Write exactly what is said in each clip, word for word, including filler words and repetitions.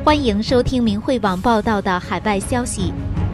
欢迎收听明慧网报道的海外消息。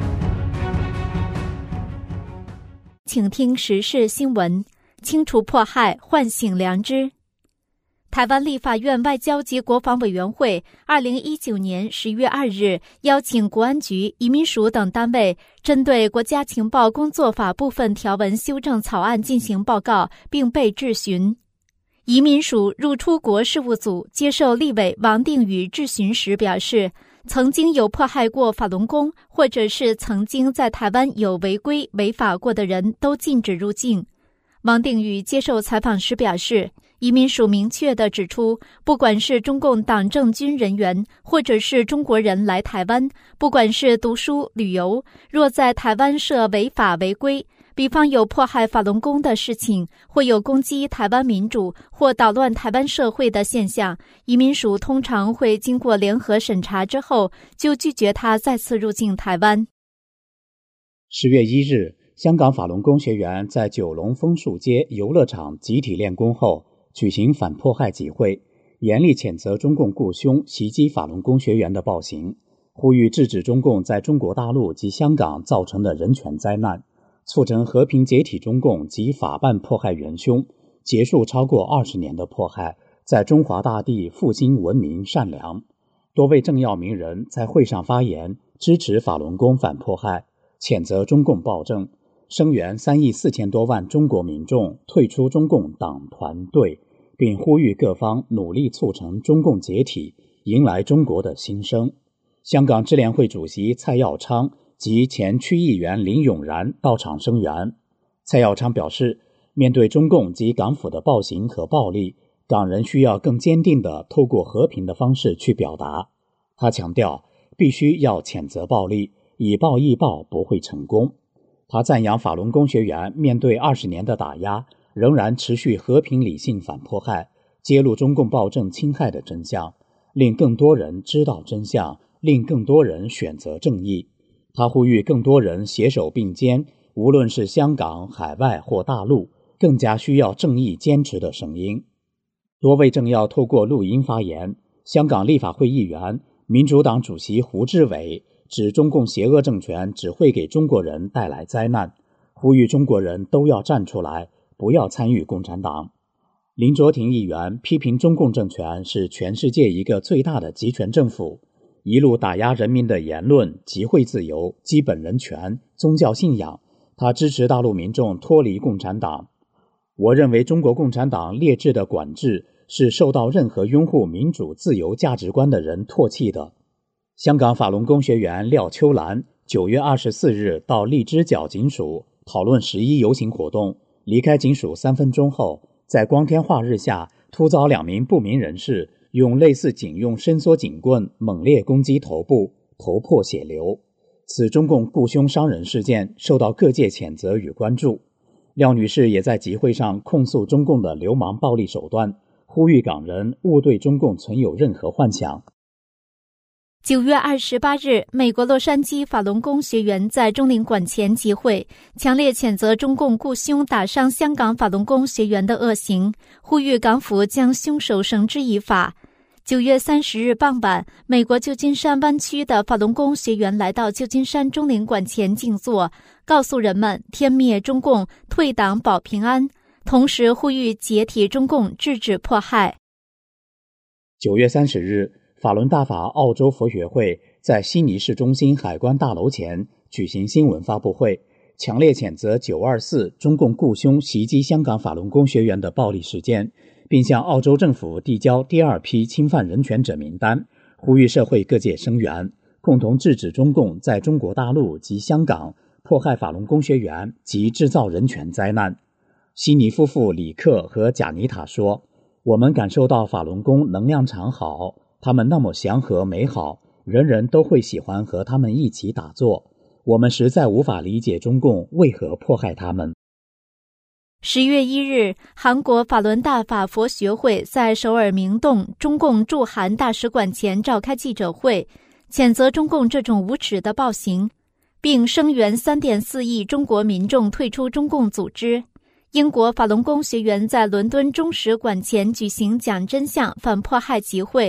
请听时事新闻：清除迫害，唤醒良知。台湾立法院外交及国防委员会二零一九年十月二日邀请国安局、移民署等单位针对国家情报工作法部分条文修正草案进行报告，并被质询。移民署入出国事务组接受立委王定宇质询时表示，曾经有迫害过法轮功或者是曾经在台湾有违规违法过的人都禁止入境。王定宇接受采访时表示，移民署明确地指出，不管是中共党政军人员或者是中国人来台湾，不管是读书旅游，若在台湾涉违法违规，比方有迫害法轮功的事情，或有攻击台湾民主或捣乱台湾社会的现象，移民署通常会经过联合审查之后，就拒绝他再次入境台湾。 十月一日，香港法轮功学员在九龙枫树街游乐场集体练功后，举行反迫害集会，严厉谴责中共雇凶袭击法轮功学员的暴行，呼吁制止中共在中国大陆及香港造成的人权灾难，促成和平解体中共及法办迫害元凶，结束超过二十年的迫害，在中华大地复兴文明善良。多位政要名人在会上发言，支持法轮功反迫害，谴责中共暴政，声援三亿四千多万中国民众退出中共党团队，并呼吁各方努力促成中共解体，迎来中国的新生。香港支联会主席蔡耀昌及前区议员林永然到场声援。蔡耀昌表示，面对中共及港府的暴行和暴力，港人需要更坚定地透过和平的方式去表达。他强调，必须要谴责暴力，以暴易暴不会成功。他赞扬法轮功学员面对二十年的打压，仍然持续和平理性反迫害，揭露中共暴政侵害的真相，令更多人知道真相，令更多人选择正义。他呼吁更多人携手并肩，无论是香港、海外或大陆，更加需要正义坚持的声音。多位政要透过录音发言。香港立法会议员、民主党主席胡志伟指中共邪恶政权只会给中国人带来灾难，呼吁中国人都要站出来，不要参与共产党。林卓廷议员批评中共政权是全世界一个最大的集权政府，一路打压人民的言论、集会自由、基本人权、宗教信仰。他支持大陆民众脱离共产党。我认为中国共产党劣质的管制是受到任何拥护民主自由价值观的人唾弃的。香港法轮功学员廖秋兰九月二十四日到荔枝角警署讨论十一游行活动，离开警署三分钟后，在光天化日下突遭两名不明人士用类似警用伸缩警棍猛烈攻击头部，头破血流。此中共雇凶伤人事件受到各界谴责与关注。廖女士也在集会上控诉中共的流氓暴力手段，呼吁港人勿对中共存有任何幻想。 九月二十八日，美国洛杉矶法轮功学员在中领馆前集会，强烈谴责中共雇凶打伤香港法轮功学员的恶行，呼吁港府将凶手绳之以法。九月三十日傍晚，美国旧金山湾区的法轮功学员来到旧金山中领馆前静坐，告诉人们天灭中共，退党保平安，同时呼吁解体中共，制止迫害。 九月三十日，法轮大法澳洲佛学会在悉尼市中心海关大楼前举行新闻发布会，强烈谴责九二四中共雇凶袭击香港法轮功学员的暴力事件，并向澳洲政府递交第二批侵犯人权者名单，呼吁社会各界声援，共同制止中共在中国大陆及香港迫害法轮功学员及制造人权灾难。悉尼夫妇李克和贾尼塔说，我们感受到法轮功能量场好，他们那么祥和美好，人人都会喜欢和他们一起打坐。我们实在无法理解中共为何迫害他们。 十月一日，韩国法轮大法佛学会在首尔明洞中共驻韩大使馆前召开记者会，谴责中共这种无耻的暴行，并声援 三点四亿中国民众退出中共组织。英国法轮功学员在伦敦中使馆前举行讲真相反迫害集会，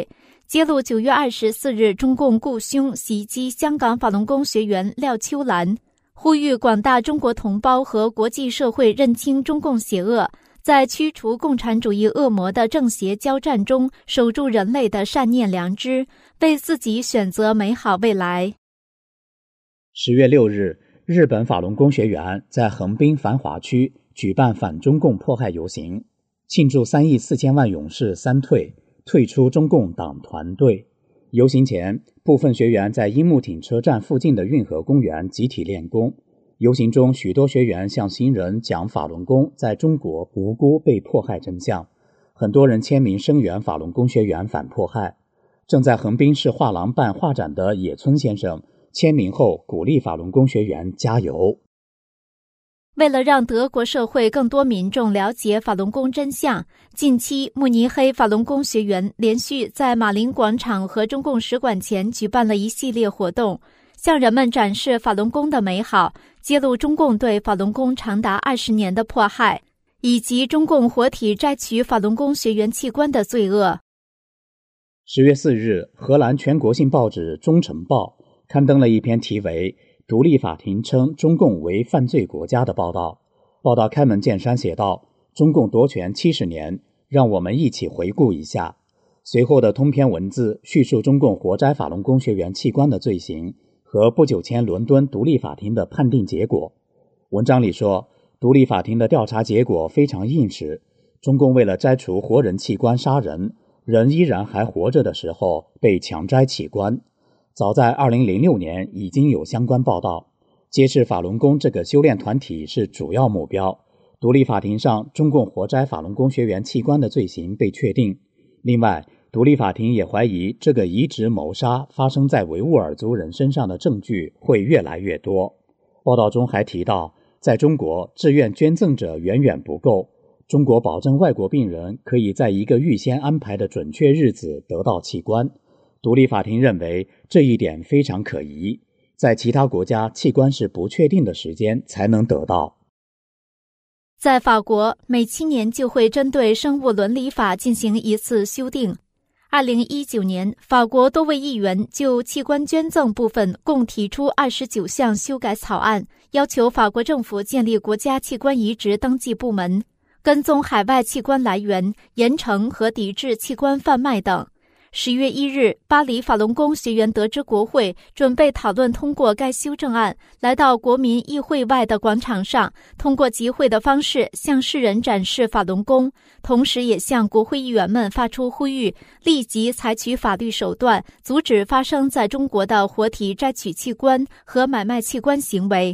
揭露九月二十四日中共雇凶袭击香港法轮功学员廖秋兰，呼吁广大中国同胞和国际社会认清中共邪恶，在驱除共产主义恶魔的正邪交战中守住人类的善念良知，为自己选择美好未来。 十月六日，日本法轮功学员在横滨繁华区举办反中共迫害游行，庆祝三亿四千万勇士三退，退出中共党团队。游行前，部分学员在樱木町车站附近的运河公园集体练功。游行中，许多学员向行人讲法轮功在中国无辜被迫害真相，很多人签名声援法轮功学员反迫害。正在横滨市画廊办画展的野村先生签名后鼓励法轮功学员加油。 为了让德国社会更多民众了解法轮功真相，近期慕尼黑法轮功学员连续在马林广场和中共使馆前举办了一系列活动，向人们展示法轮功的美好，揭露中共对法轮功长达二十年的迫害，以及中共活体摘取法轮功学员器官的罪恶。 十月四日，荷兰全国性报纸《忠诚报》刊登了一篇题为独立法庭称中共为犯罪国家的报道。报道开门见山写道，中共夺权七十年，让我们一起回顾一下。随后的通篇文字叙述中共活摘法轮功学员器官的罪行和不久前伦敦独立法庭的判定结果。文章里说，独立法庭的调查结果非常硬实，中共为了摘除活人器官杀人，人依然还活着的时候被强摘器官。早在二零零六年已经有相关报道，揭示法轮功这个修炼团体是主要目标。独立法庭上中共活摘法轮功学员器官的罪行被确定。另外，独立法庭也怀疑这个移植谋杀发生在维吾尔族人身上的证据会越来越多。报道中还提到，在中国志愿捐赠者远远不够，中国保证外国病人可以在一个预先安排的准确日子得到器官。独立法庭认为这一点非常可疑，在其他国家器官是不确定的时间才能得到。 在法国，每七年就会针对生物伦理法进行一次修订。二零一九年，法国多位议员就器官捐赠部分共提出二十九项修改草案，要求法国政府建立国家器官移植登记部门，跟踪海外器官来源、严惩和抵制器官贩卖等。十月一日，巴黎法轮功学员得知国会准备讨论通过该修正案，来到国民议会外的广场上，通过集会的方式向世人展示法轮功，同时也向国会议员们发出呼吁，立即采取法律手段，阻止发生在中国的活体摘取器官和买卖器官行为。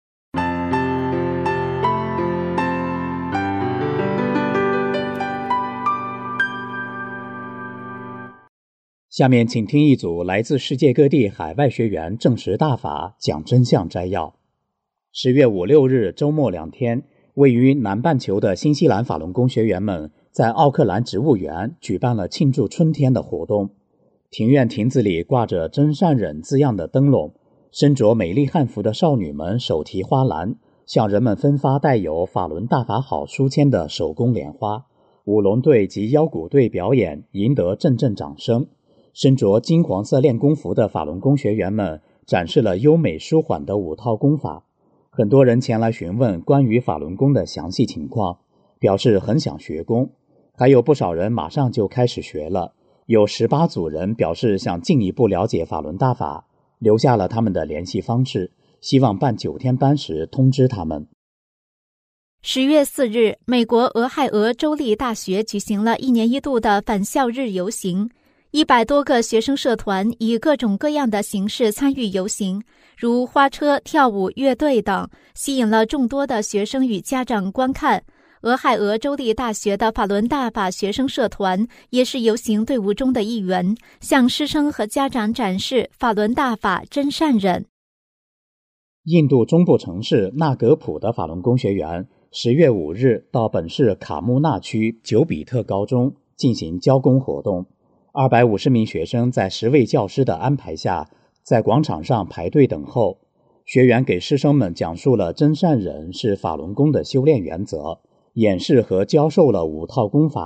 下面请听一组来自世界各地海外学员证实大法讲真相摘要。十月五六日周末两天，位于南半球的新西兰法轮功学员们在奥克兰植物园举办了庆祝春天的活动。庭院亭子里挂着真善忍字样的灯笼，身着美丽汉服的少女们手提花篮，向人们分发带有法轮大法好书签的手工莲花。舞龙队及腰鼓队表演赢得阵阵掌声。身着金黄色练功服的法轮功学员们展示了优美舒缓的五套功法。很多人前来询问关于法轮功的详细情况，表示很想学功。还有不少人马上就开始学了，有十八组人表示想进一步了解法轮大法，留下了他们的联系方式，希望办九天班时通知他们。 十月四日，美国俄亥俄州立大学举行了一年一度的返校日游行。一百多个学生社团以各种各样的形式参与游行，如花车、跳舞、乐队等，吸引了众多的学生与家长观看。俄亥俄州立大学的法轮大法学生社团也是游行队伍中的一员，向师生和家长展示法轮大法真善忍。 印度中部城市纳格普的法轮功学员十月五日到本市卡穆纳区久比特高中进行交功活动。二百五十名学生在十位教师的安排下，在广场上排队等候。学员给师生们讲述了真善忍是法轮功的修炼原则，演示和教授了五套功法，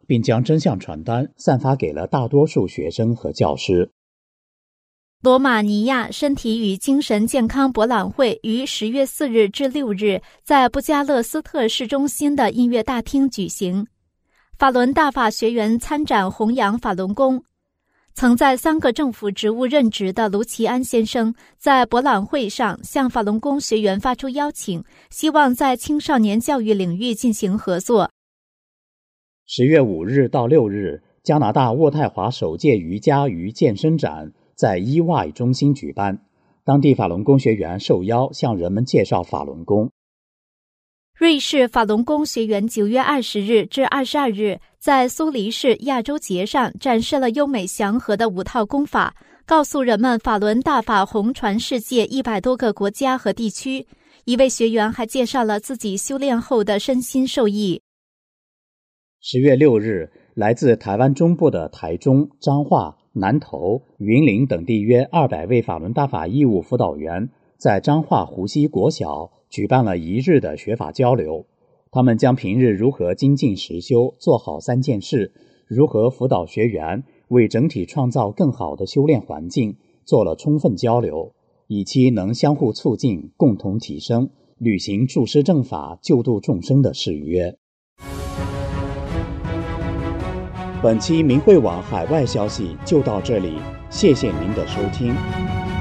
并将真相传单散发给了大多数学生和教师。 罗马尼亚身体与精神健康博览会于十月四日至六日在布加勒斯特市中心的音乐大厅举行。法伦大法学园参展弘扬法轮功。曾在三个政府职务任职的卢奇安先生在博览会上向法轮功学员发出邀请，希望在青少年教育领域进行合作。 十月五日到六日，加拿大渥太华首届瑜伽与健身展在 E Y 中心举办，当地法轮功学员受邀向人们介绍法轮功。 瑞士法轮功学员九月二十日至二十二日在苏黎世亚洲节上展示了优美祥和的五套功法，告诉人们法轮大法红传世界一百多个国家和地区。一位学员还介绍了自己修炼后的身心受益。 十月六日，来自台湾中部的台中、彰化、南投、云林等地约二百位法轮大法义务辅导员在彰化湖西国小举办了一日的学法交流。他们将平日如何精进实修，做好三件事，如何辅导学员，为整体创造更好的修炼环境，做了充分交流，以期能相互促进，共同提升，履行助师正法、救度众生的誓约。本期明慧网海外消息就到这里，谢谢您的收听。